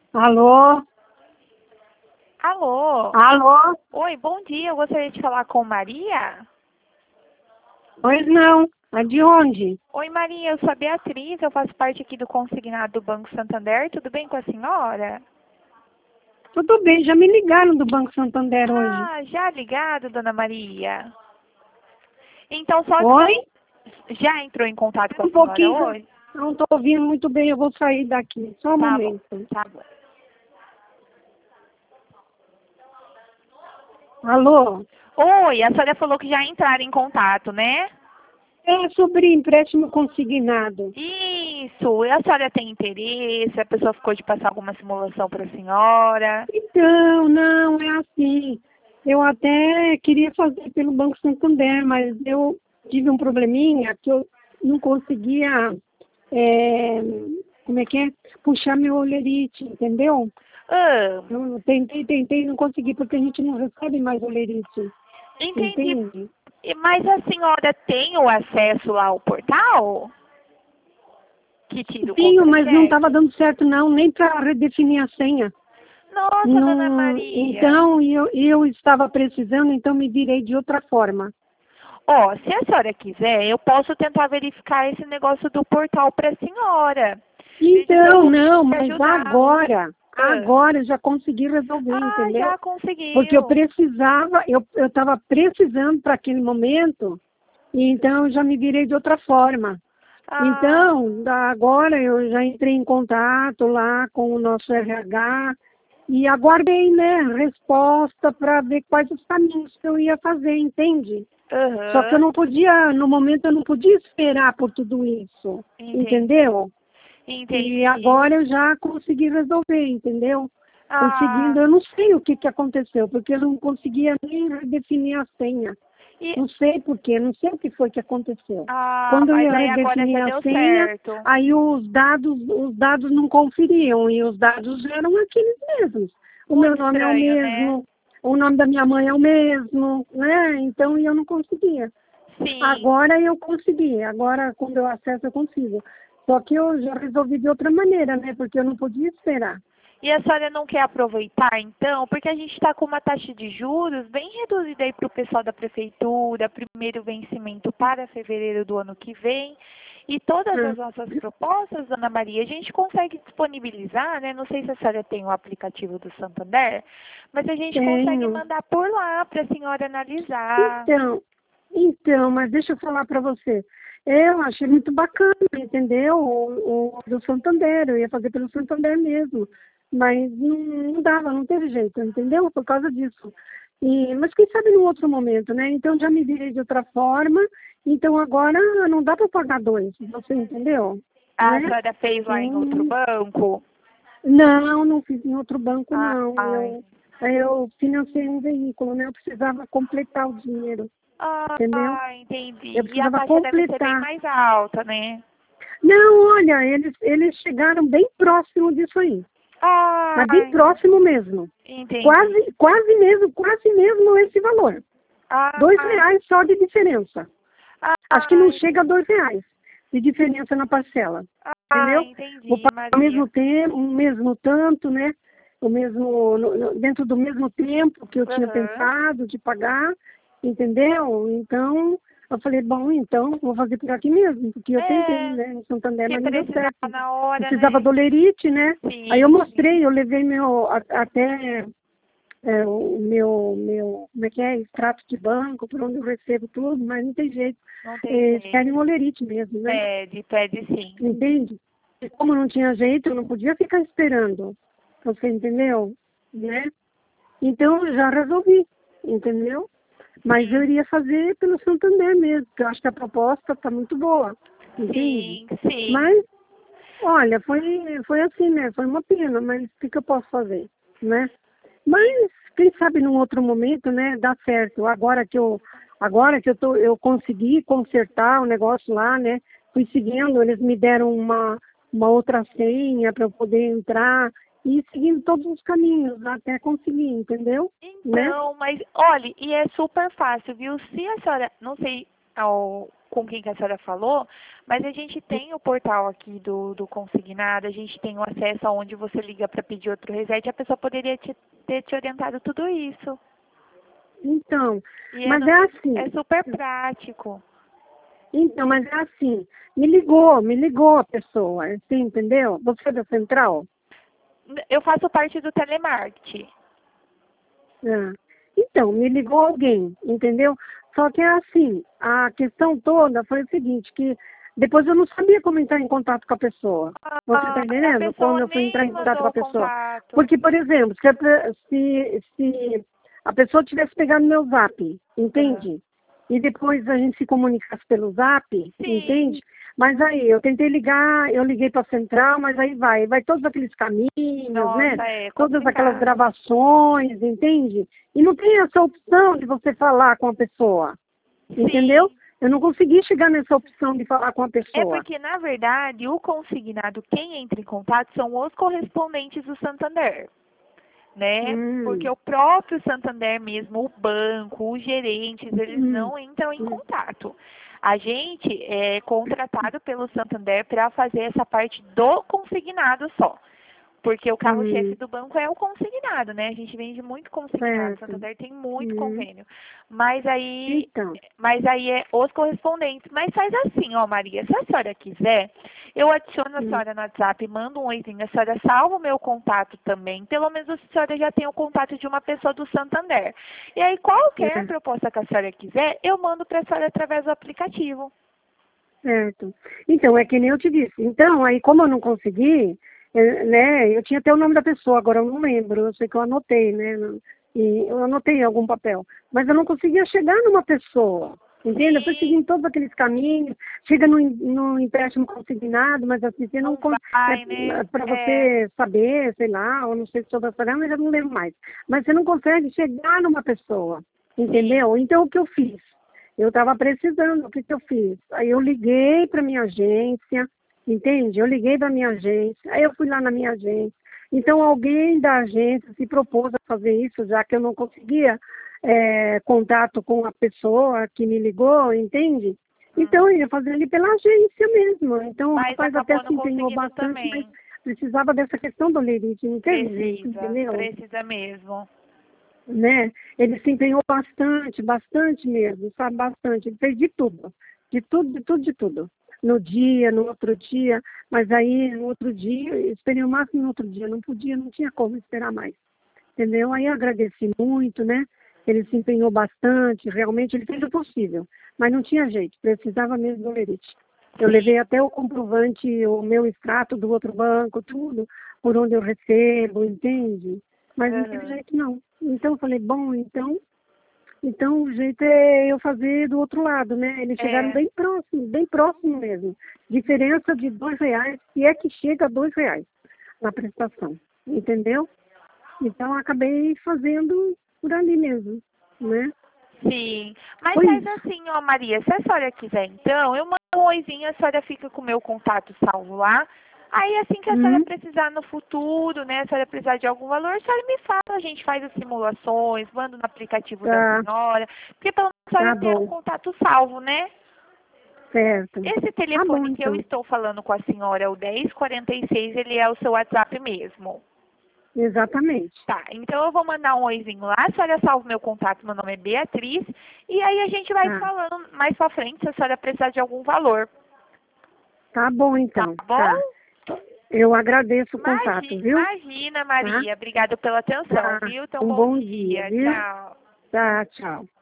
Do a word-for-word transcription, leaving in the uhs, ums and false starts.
Alô? Alô? Alô? Oi, bom dia. Eu gostaria de falar com Maria. Pois não. É de onde? Oi, Maria. Eu sou a Beatriz. Eu faço parte aqui do consignado do Banco Santander. Tudo bem com a senhora? Tudo bem, já me ligaram do Banco Santander hoje. Ah, já ligado, dona Maria? Então, só Oi? já entrou em contato com a Um senhora pouquinho. hoje? Não estou ouvindo muito bem, eu vou sair daqui. Só um Tá bom, momento. tá bom. Alô? Oi, a senhora falou que já entraram em contato, né? É sobre empréstimo consignado. Isso. E a senhora tem interesse? A pessoa ficou de passar alguma simulação para a senhora? Então, não, é assim. Eu até queria fazer pelo Banco Santander, mas eu tive um probleminha que eu não conseguia, é, como é que é? Puxar meu olerite, entendeu? Ah, Eu tentei, tentei, não consegui, porque a gente não recebe mais olerite, entendi. entende? E- Mas a senhora tem o acesso lá ao portal? Que tira o Tenho, mas não contra-cheque? estava dando certo não, nem para redefinir a senha. Nossa, dona Não, Maria. então, eu, eu estava precisando, então me virei de outra forma. Ó, se a senhora quiser, eu posso tentar verificar esse negócio do portal para a senhora. Ver se eu Então, consigo não, te mas ajudar. agora, Ah, agora eu já consegui resolver, ah, entendeu? já Porque eu conseguiu. precisava, eu estava precisando para aquele momento, e então eu já me virei de outra forma. Ah, Então, da- agora eu já entrei em contato lá com o nosso R H e aguardei, né, resposta para ver quais os caminhos que eu ia fazer, entende? Só que eu aham, não podia, no momento eu não podia esperar por tudo isso, entendi, entendeu? E entendi. agora eu já consegui resolver, entendeu? Ah, Conseguindo, eu não sei o que, que aconteceu, porque eu não conseguia nem redefinir a senha. e, Não sei por quê, não sei o que foi que aconteceu. ah, Quando eu mas ia aí agora redefinir já a deu senha, certo. aí os dados, os dados não conferiam, e os dados eram aqueles mesmos. O meu Muito nome é o estranho, né? mesmo, o nome da minha mãe é o mesmo, né? Então eu não conseguia. Sim. Agora eu consegui, agora quando eu acesso eu consigo. Só que eu já resolvi de outra maneira, né? Porque eu não podia esperar. E a senhora não quer aproveitar, então? Porque a gente está com uma taxa de juros bem reduzida aí para o pessoal da prefeitura, primeiro vencimento para fevereiro do ano que vem. E todas as Hum. nossas propostas, Dona Maria, a gente consegue disponibilizar, né? Não sei se a senhora tem o aplicativo do Santander, mas a gente consegue Tenho. mandar por lá para a senhora analisar. Então, então, mas deixa eu falar para você. Eu achei muito bacana, entendeu? O, o do Santander, eu ia fazer pelo Santander mesmo. Mas não, não dava, não teve jeito, entendeu? Por causa disso. E, mas quem sabe num outro momento, né? Então já me virei de outra forma. Então agora não dá para pagar dois, você entendeu? A Né? senhora fez lá em outro Hum, banco? não, não fiz em outro banco, Ah, não. ai. Eu, eu financei um veículo, né? Eu precisava completar o dinheiro, entendeu? Ah, Eu entendi. E a precisava taxa deve ser bem completar. mais alta, né? Não, olha, eles, eles chegaram bem próximo disso aí. Ah, Mas bem próximo mesmo. entendi. Quase, quase mesmo, quase mesmo esse valor. Dois Ah, reais só de diferença. Acho que não ah, chega a dois reais de diferença na parcela. ah, Entendeu? Vou entendi, pagar o Maria. mesmo tempo, o mesmo tanto, né? O mesmo, no- no- dentro do mesmo tempo que eu tinha Aham. pensado de pagar, entendeu? Então, eu falei, bom, então vou fazer por aqui mesmo, porque eu tentei, É, né? Em Santander, se mas não deu precisar certo. na hora, Precisava né? do lerite, né? Aí eu Sim, sim. mostrei, eu levei meu, a- até é, o meu, meu, como é que é, extrato de banco, por onde eu recebo tudo, mas não tem jeito. Não tem É, querem jeito. olerite mesmo, né? Pede, pede sim. Entende? E como não tinha jeito, eu não podia ficar esperando. Você entendeu? Né? Então eu já resolvi, entendeu? Mas eu Sim, iria fazer pelo Santander mesmo, porque eu acho que a proposta está muito boa, entende? sim, sim. Mas, olha, foi, foi assim, né? Foi uma pena, mas o que, que eu posso fazer, né? Mas, quem sabe num outro momento, né, dá certo. Agora que eu, agora que eu tô, eu consegui consertar o negócio lá, né? Fui seguindo, eles me deram uma, uma outra senha para eu poder entrar e seguindo todos os caminhos até conseguir, entendeu? Né? Então, mas olhe, e é super fácil, viu? Se a senhora, não sei, ao, com quem que a senhora falou, mas a gente tem o portal aqui do, do consignado, a gente tem o acesso aonde você liga para pedir outro reset, a pessoa poderia te, ter te orientado tudo isso. Então, E é, mas no- é assim. é super prático. Então, mas é assim. Me ligou, me ligou a pessoa, assim, entendeu? Você é da central? Eu faço parte do telemarketing. Ah. Então, me ligou alguém, entendeu? Só que é assim, a questão toda foi o seguinte, que depois eu não sabia como entrar em contato com a pessoa. Você Ah, está a entendendo? Quando pessoa eu fui entrar nem em contato com mandou a pessoa. contato. Porque, por exemplo, se, a pe- se, se a pessoa tivesse pegado meu zap, entende? E depois a gente se comunicasse pelo zap, Sim. entende? Mas aí, eu tentei ligar, eu liguei para a central, mas aí vai, vai todos aqueles caminhos, né? Nossa, é Todas aquelas complicado. gravações, entende? E não tem essa opção de você falar com a pessoa, entendeu? Sim. Eu não consegui chegar nessa opção de falar com a É pessoa. porque, na verdade, o consignado, quem entra em contato são os correspondentes do Santander, né? Hum, Porque o próprio Santander mesmo, o banco, os gerentes, eles hum, não entram em hum, contato. A gente é contratado pelo Santander para fazer essa parte do consignado só. Porque o carro-chefe hum, do banco é o consignado, né? A gente vende muito consignado. O certo. Santander tem muito Hum. convênio. Mas aí, Então, mas aí é os correspondentes. Mas faz assim, ó, Maria, se a senhora quiser, eu adiciono a hum, senhora no WhatsApp, mando um oizinho, a senhora salva o meu contato também. Pelo menos a senhora já tem o contato de uma pessoa do Santander. E aí, qualquer é, proposta que a senhora quiser, eu mando para a senhora através do aplicativo. certo. Então, é que nem eu te disse. Então, aí como eu não consegui, eh, né, eu tinha até o nome da pessoa, agora eu não lembro, eu sei que eu anotei, né, no- e eu anotei em algum papel, mas eu não conseguia chegar numa pessoa, entende? Eu fui Sim, seguindo todos aqueles caminhos, chega no, em- no empréstimo consignado, mas assim, você não, não con- vai, né? para É, você saber, sei lá, ou não sei se toda essa grana, eu já não lembro mais, mas você não consegue chegar numa pessoa, sim. entendeu? Então, o que eu fiz? Eu estava precisando, o que, que eu fiz? Aí eu liguei para minha agência, entende? Eu liguei para minha agência, aí eu fui lá na minha agência. Então alguém da agência se propôs a fazer isso, já que eu não conseguia é, contato com a pessoa que me ligou, entende? Então Uhum. eu ia fazer ali pela agência mesmo. Então o Mas rapaz até acabou se não empenhou conseguindo bastante, mas também. precisava dessa questão do lerite, não teve jeito, Precisa, entendeu? precisa mesmo. Né? Ele se empenhou bastante, bastante mesmo, sabe? Bastante. Ele fez de tudo, de tudo, de tudo, de tudo. No dia, no outro dia, mas aí no outro dia, eu esperei o máximo no outro dia, não podia, não tinha como esperar mais, entendeu? Aí eu agradeci muito, né? Ele se empenhou bastante, realmente ele fez o possível, mas não tinha jeito, precisava mesmo do lerite. Eu Sim. levei até o comprovante, o meu extrato do outro banco, tudo, por onde eu recebo, entende? Mas não teve Aham. jeito não. Então eu falei, bom, então, então o jeito é eu fazer do outro lado, né? Eles chegaram É, bem próximo, bem próximo mesmo. Diferença de dois reais, se é que chega a dois reais na prestação, entendeu? Então eu acabei fazendo por ali mesmo, né? sim. Mas Foi faz isso. assim, ó, Maria, se a senhora quiser, então, eu mando um oizinho, a senhora fica com o meu contato salvo lá. Aí, assim que a senhora Hum, precisar no futuro, né, a senhora precisar de algum valor, a senhora me fala, a gente faz as simulações, manda no aplicativo da tá, senhora, porque pelo menos a tá senhora tem um bom, contato salvo, né? certo. Esse Tá bom telefone que eu então, estou falando com a senhora, o dez quarenta e seis, ele é o seu WhatsApp mesmo. exatamente. Tá, então eu vou mandar um oizinho lá, a senhora salva o meu contato, meu nome é Beatriz, e aí a gente vai Tá, falando mais pra frente se a senhora precisar de algum valor, tá bom tá então, bom? tá. Eu agradeço o contato, Imagi- viu? Imagina, Tá? Maria, obrigada pela atenção, Tá. viu? Então, Um bom bom dia, dia, viu? tchau. Tá, tchau.